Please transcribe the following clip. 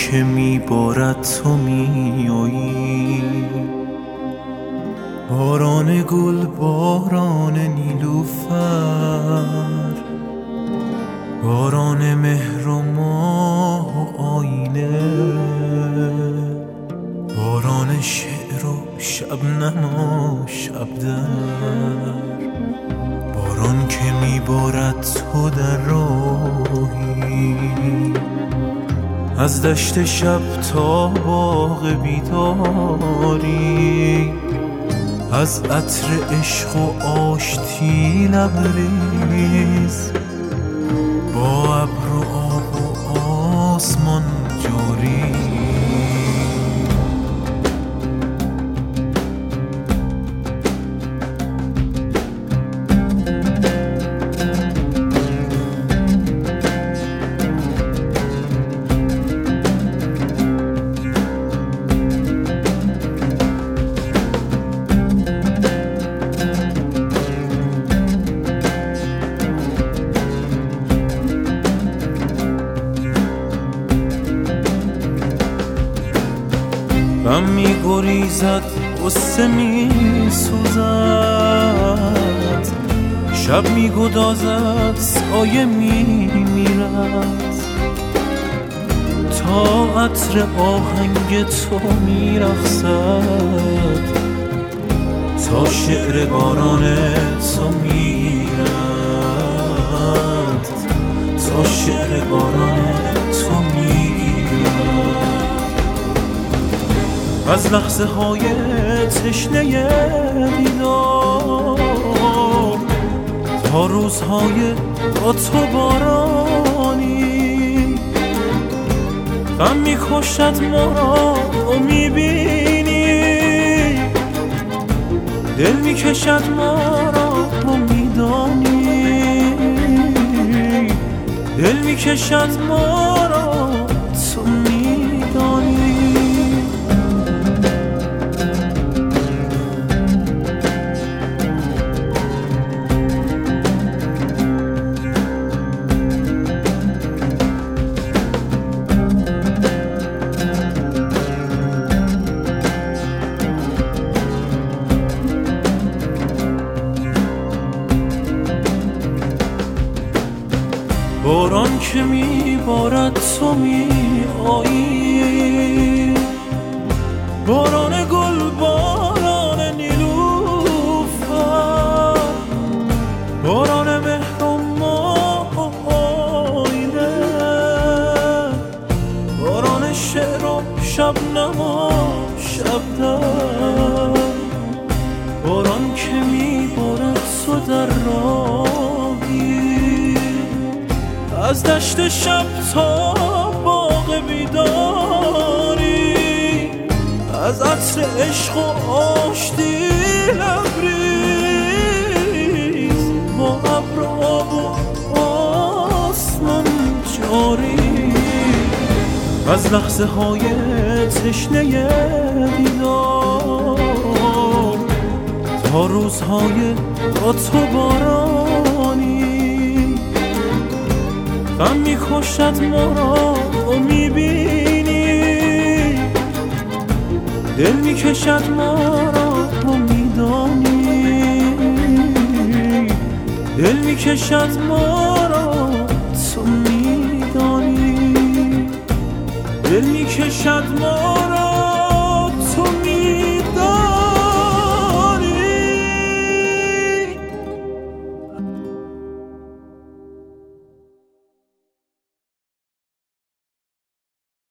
که میبارد تو میایی، باران گل، باران نیلوفر، باران مهر و ماه و آینه، باران شعر و شبنم و شبدر، باران که میبارد تو در راهی، از دشت شب تا باغ بیداری، از عطر عشق و آشتی لبریز، با ابر و آب و آسمان جاری. غم می‌گریزد، غصه می‌سوزد، شب می‌گدازد، سایه می‌میرد، تا عطر آهنگ تو می‌رقصد، تا شعر باران تو می‌رد، تا شعر باران تو می‌رد. از لحظه های تشنه دیدار تا روزهای با تو بارانی، غم می‌کشد ما را تو می‌بینی، دل می‌کشد ما را تو می‌دانی، دل می‌کشد ما را تو می‌دانی. باران که میبارد تو میایی، باران گل، باران نیلوفر، باران مهر و ماه و آینه، باران شعر و شبنم و شبدر، باران که میبارد تو در راهی، از دشت شب تا باغ بیداری، از عطر عشق و آشتی لبریز، با ابر و آب و آسمان جاری. از لحظه های تشنه دیدار تا روزهای با تو بارانی، غم می‌کشد ما را تو می‌بینی، دل می‌کشد ما را تو می‌دانی، دل می‌کشد ما را تو می‌دانی، دل می‌کشد ما را